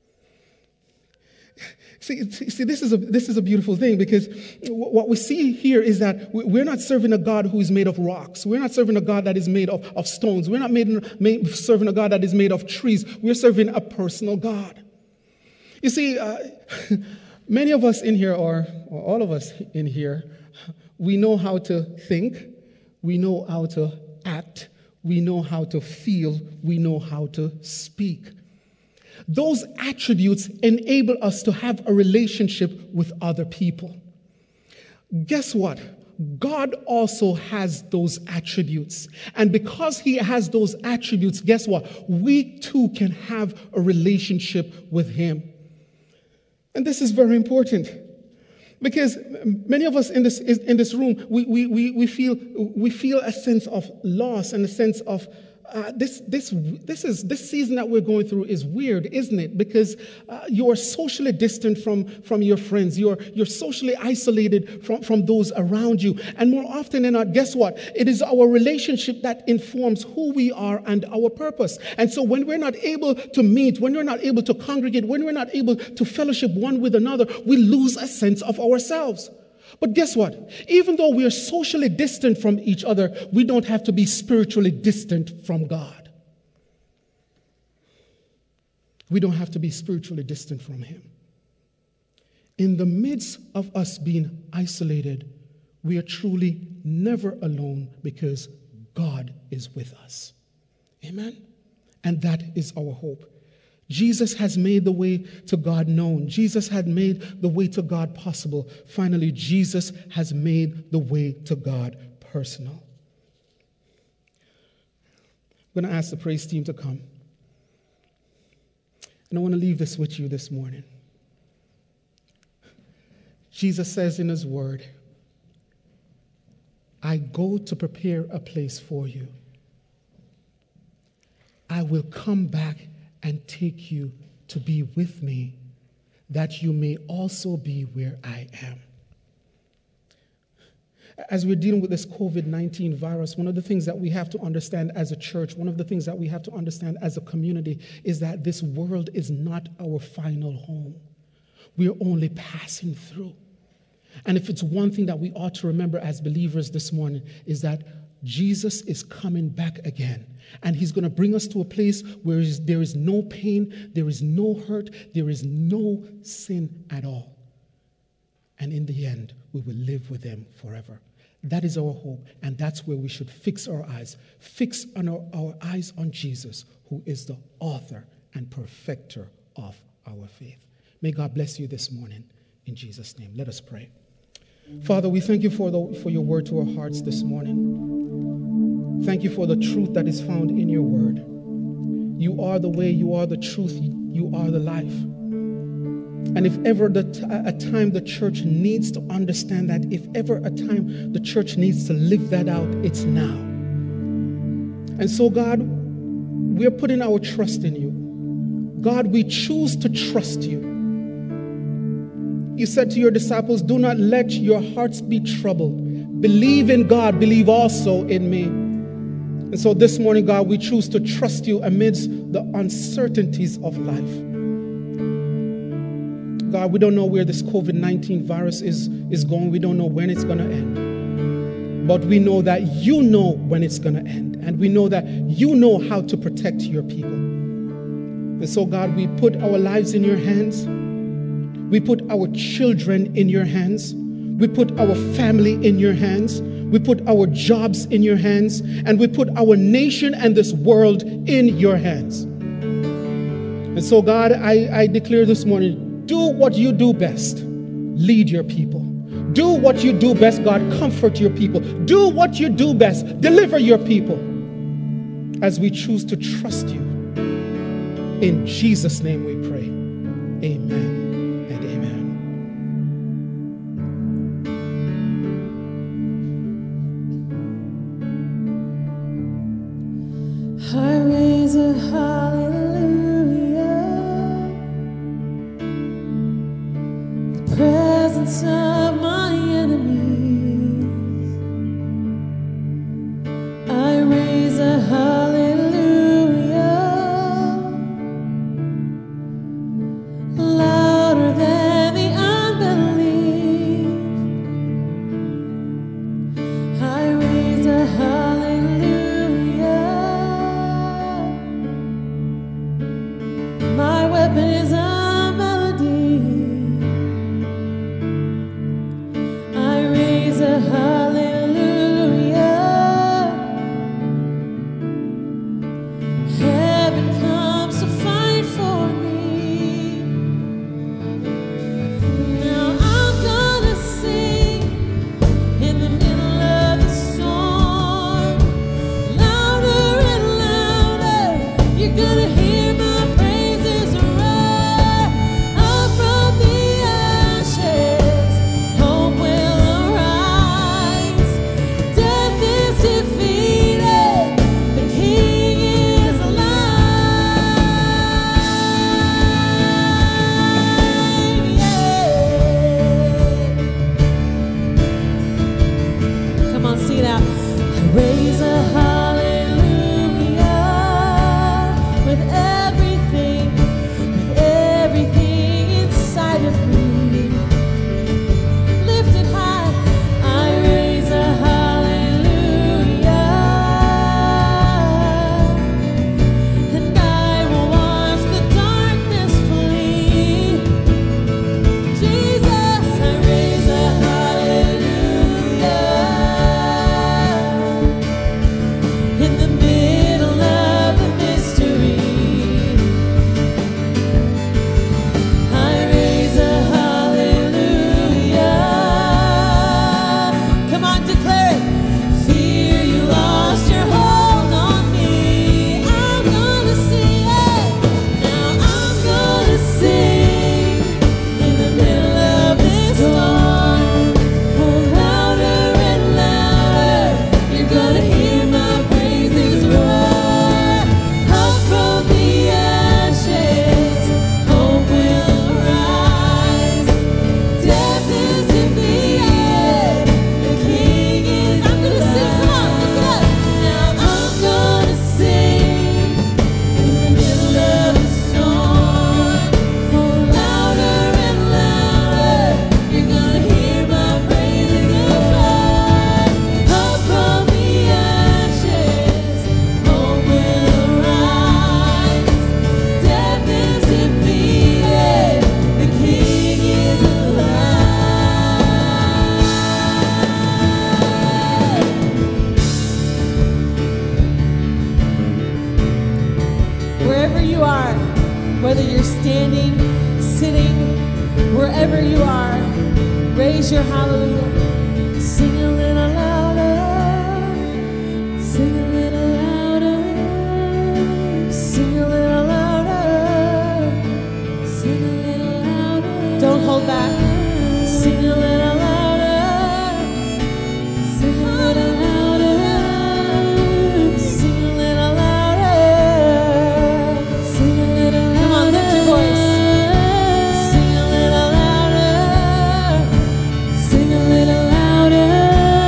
See, see, this is a this is a beautiful thing, because what we see here is that we're not serving a God who is made of rocks. We're not serving a God that is made of, of stones. We're not made, made, serving a God that is made of trees. We're serving a personal God. You see, uh, many of us in here, or, or all of us in here, we know how to think. We know how to act, we know how to feel, we know how to speak. Those attributes enable us to have a relationship with other people. Guess what? God also has those attributes. And because he has those attributes, guess what? We too can have a relationship with him. And this is very important. Because many of us in this in this room, we we we, we feel we feel a sense of loss and a sense of uh, this this this is this season that we're going through is weird, isn't it? Because uh, you are socially distant from from your friends, you're you're socially isolated from from those around you, and more often than not, guess what? It is our relationship that informs who we are and our purpose. And so, when we're not able to meet, when we're not able to congregate, when we're not able to fellowship one with another, we lose a sense of ourselves. But guess what? Even though we are socially distant from each other, we don't have to be spiritually distant from God. We don't have to be spiritually distant from him. In the midst of us being isolated, we are truly never alone because God is with us. Amen? And that is our hope. Jesus has made the way to God known. Jesus had made the way to God possible. Finally, Jesus has made the way to God personal. I'm going to ask the praise team to come. And I want to leave this with you this morning. Jesus says in his word, I go to prepare a place for you. I will come back and take you to be with me, that you may also be where I am. As we're dealing with this covid nineteen virus, one of the things that we have to understand as a church, one of the things that we have to understand as a community is that this world is not our final home. We are only passing through. And if it's one thing that we ought to remember as believers this morning is that Jesus is coming back again. And he's going to bring us to a place where there is no pain, there is no hurt, there is no sin at all. And in the end, we will live with him forever. That is our hope, and that's where we should fix our eyes. Fix on our, our eyes on Jesus, who is the author and perfecter of our faith. May God bless you this morning. In Jesus' name, let us pray. Father, we thank you for, the, for your word to our hearts this morning. Thank you for the truth that is found in your word. You are the way, you are the truth, you are the life. And if ever the t- a time the church needs to understand that, if ever a time the church needs to live that out, it's now. And so, God, we're putting our trust in you. God, we choose to trust you. You said to your disciples, do not let your hearts be troubled. Believe in God, believe also in me. And so this morning, God, we choose to trust you amidst the uncertainties of life. God, we don't know where this covid nineteen virus is, is going. We don't know when it's going to end. But we know that you know when it's going to end. And we know that you know how to protect your people. And so, God, we put our lives in your hands. We put our children in your hands. We put our family in your hands. We put our jobs in your hands. And we put our nation and this world in your hands. And so, God, I, I declare this morning, do what you do best. Lead your people. Do what you do best, God. Comfort your people. Do what you do best. Deliver your people. As we choose to trust you. In Jesus' name we pray. Amen. I raise a hallelujah. The presence of my enemies. I raise a hallelujah. Louder than the unbelief. I raise a hallelujah. raise a hallelujah with everything, with everything inside of me. Lift it high. I raise a hallelujah, and I will watch the darkness flee. Jesus, I raise a hallelujah in the middle of the mystery. I raise a hallelujah. Come on, declare it. Fear you lost your hold on me. I'm gonna sing it. Now I'm gonna sing in the middle of this storm. Oh, louder and louder, you're gonna hear my praises roar. Up from the ashes, hope will rise. Death is defeated, the King is I'm gonna sing, come on, lift it up. Now I'm gonna sing in the middle of the storm. Oh, louder and louder, you're gonna hear my praises roar. Up from the ashes, hope will rise. Death is defeated, the King is alive. Wherever you are, whether you're standing, sitting, wherever you are, raise your hallelujah. Sing a little louder, sing a little louder, sing a little louder, sing a little louder. Don't hold back. Sing a little louder, sing a little louder, sing a little louder, sing a little louder. Come on, lift your voice. Sing a little louder, sing a little louder.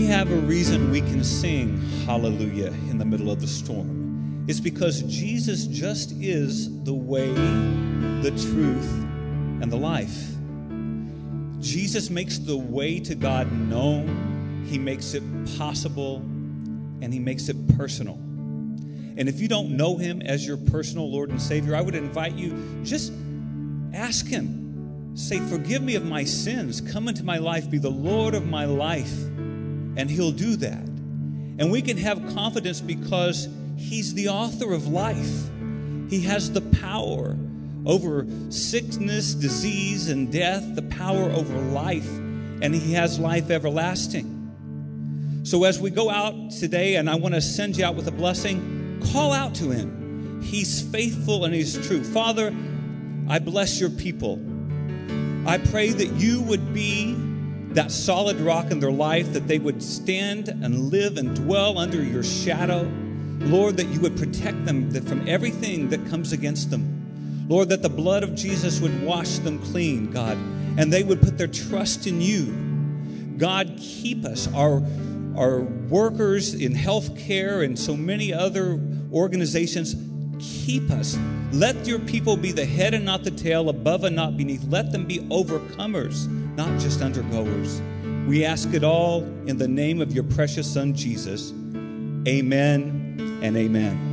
have a reason we can sing hallelujah in the middle of the storm. It's because Jesus just is the way, the truth, and the life. Jesus makes the way to God known. He makes it possible, and he makes it personal. And if you don't know him as your personal Lord and Savior, I would invite you, just ask him. Say, forgive me of my sins. Come into my life. Be the Lord of my life. And he'll do that. And we can have confidence because he's the author of life. He has the power over sickness, disease, and death, the power over life. And he has life everlasting. So as we go out today, and I want to send you out with a blessing, call out to him. He's faithful and he's true. Father, I bless your people. I pray that you would be that solid rock in their life, that they would stand and live and dwell under your shadow. Lord, that you would protect them from everything that comes against them. Lord, that the blood of Jesus would wash them clean, God, and they would put their trust in you. God, keep us, our, our workers in healthcare and so many other organizations, keep us. Let your people be the head and not the tail, above and not beneath. Let them be overcomers, not just undergoers. We ask it all in the name of your precious Son, Jesus. Amen and amen.